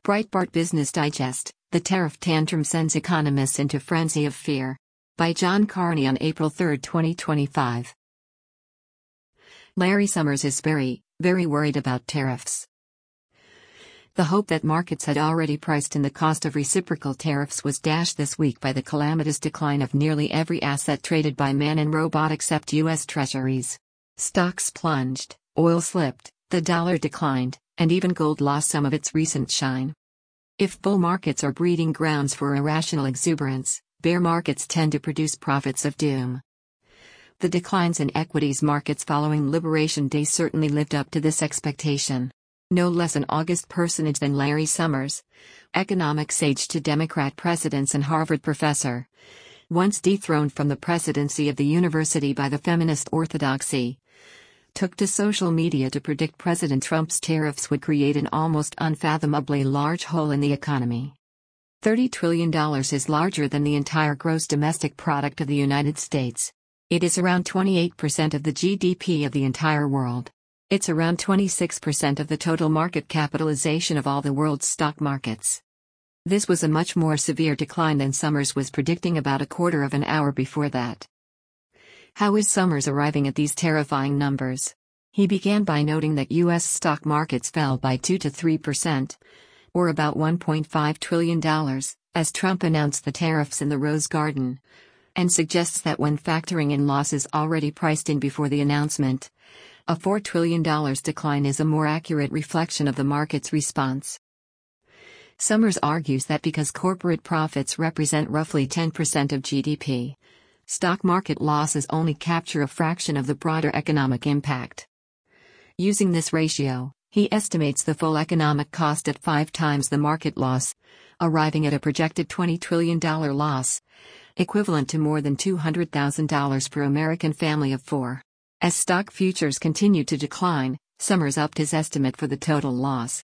Breitbart Business Digest: The Tariff Tantrum Sends Economists into Frenzy of Fear. By John Carney on April 3, 2025. Larry Summers is very, very worried about tariffs. The hope that markets had already priced in the cost of reciprocal tariffs was dashed this week by the calamitous decline of nearly every asset traded by man and robot except U.S. Treasuries. Stocks plunged, oil slipped, the dollar declined, and even gold lost some of its recent shine. If bull markets are breeding grounds for irrational exuberance, bear markets tend to produce prophets of doom. The declines in equities markets following Liberation Day certainly lived up to this expectation. No less an august personage than Larry Summers, economic sage to Democrat presidents and Harvard professor, once dethroned from the presidency of the university by the feminist orthodoxy, took to social media to predict President Trump's tariffs would create an almost unfathomably large hole in the economy. $30 trillion is larger than the entire gross domestic product of the United States. It is around 28% of the GDP of the entire world. It's around 26% of the total market capitalization of all the world's stock markets. This was a much more severe decline than Summers was predicting about a quarter of an hour before that. How is Summers arriving at these terrifying numbers? He began by noting that U.S. stock markets fell by 2 to 3%, or about $1.5 trillion, as Trump announced the tariffs in the Rose Garden, and suggests that when factoring in losses already priced in before the announcement, a $4 trillion decline is a more accurate reflection of the market's response. Summers argues that because corporate profits represent roughly 10% of GDP, stock market losses only capture a fraction of the broader economic impact. Using this ratio, he estimates the full economic cost at 5 times the market loss, arriving at a projected $20 trillion loss, equivalent to more than $200,000 per American family of 4. As stock futures continue to decline, Summers upped his estimate for the total loss.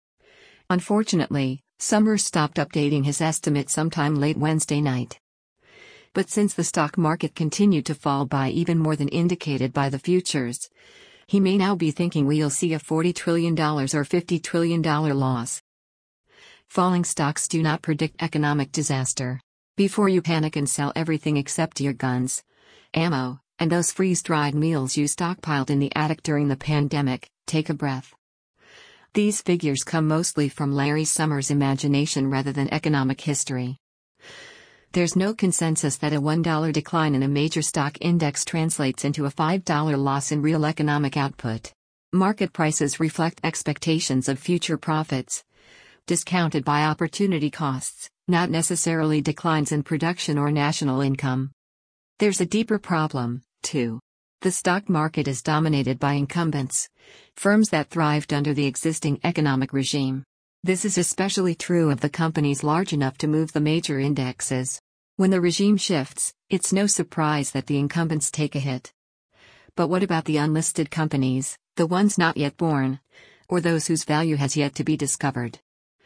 Unfortunately, Summers stopped updating his estimate sometime late Wednesday night. But since the stock market continued to fall by even more than indicated by the futures, he may now be thinking we'll see a $40 trillion or $50 trillion loss. Falling stocks do not predict economic disaster. Before you panic and sell everything except your guns, ammo, and those freeze-dried meals you stockpiled in the attic during the pandemic, take a breath. These figures come mostly from Larry Summers' imagination rather than economic history. There's no consensus that a $1 decline in a major stock index translates into a $5 loss in real economic output. Market prices reflect expectations of future profits, discounted by opportunity costs, not necessarily declines in production or national income. There's a deeper problem, too. The stock market is dominated by incumbents, firms that thrived under the existing economic regime. This is especially true of the companies large enough to move the major indexes. When the regime shifts, it's no surprise that the incumbents take a hit. But what about the unlisted companies, the ones not yet born, or those whose value has yet to be discovered?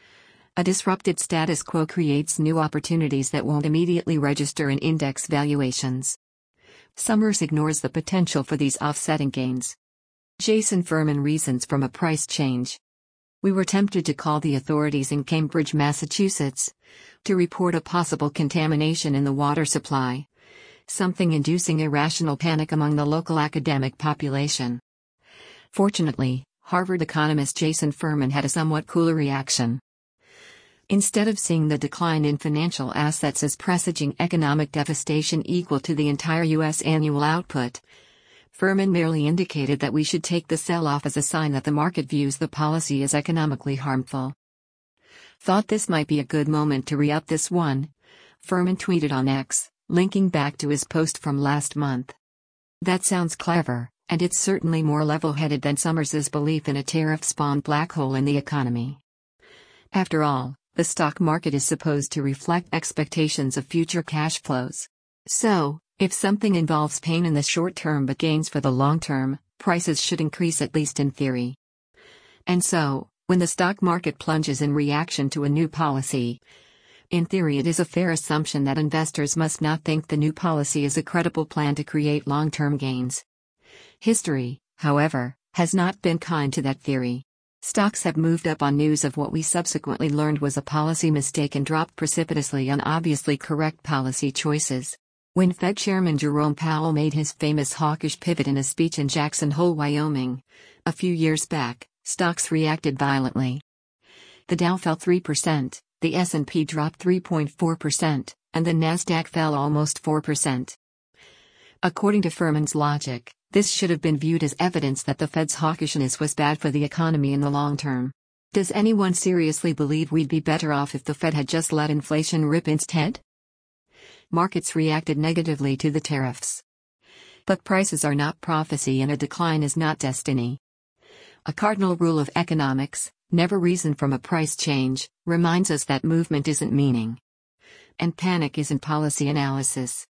A disrupted status quo creates new opportunities that won't immediately register in index valuations. Summers ignores the potential for these offsetting gains. Jason Furman reasons from a price change. We were tempted to call the authorities in Cambridge, Massachusetts, to report a possible contamination in the water supply, something inducing irrational panic among the local academic population. Fortunately, Harvard economist Jason Furman had a somewhat cooler reaction. Instead of seeing the decline in financial assets as presaging economic devastation equal to the entire U.S. annual output, Furman merely indicated that we should take the sell-off as a sign that the market views the policy as economically harmful. Thought this might be a good moment to re-up this one, Furman tweeted on X, linking back to his post from last month. That sounds clever, and it's certainly more level-headed than Summers's belief in a tariff-spawned black hole in the economy. After all, the stock market is supposed to reflect expectations of future cash flows. So, if something involves pain in the short term but gains for the long term, prices should increase at least in theory. And so, when the stock market plunges in reaction to a new policy, in theory it is a fair assumption that investors must not think the new policy is a credible plan to create long-term gains. History, however, has not been kind to that theory. Stocks have moved up on news of what we subsequently learned was a policy mistake and dropped precipitously on obviously correct policy choices. When Fed Chairman Jerome Powell made his famous hawkish pivot in a speech in Jackson Hole, Wyoming, a few years back, stocks reacted violently. The Dow fell 3%, the S&P dropped 3.4%, and the Nasdaq fell almost 4%. According to Furman's logic, this should have been viewed as evidence that the Fed's hawkishness was bad for the economy in the long term. Does anyone seriously believe we'd be better off if the Fed had just let inflation rip instead? Markets reacted negatively to the tariffs. But prices are not prophecy and a decline is not destiny. A cardinal rule of economics, never reason from a price change, reminds us that movement isn't meaning. And panic isn't policy analysis.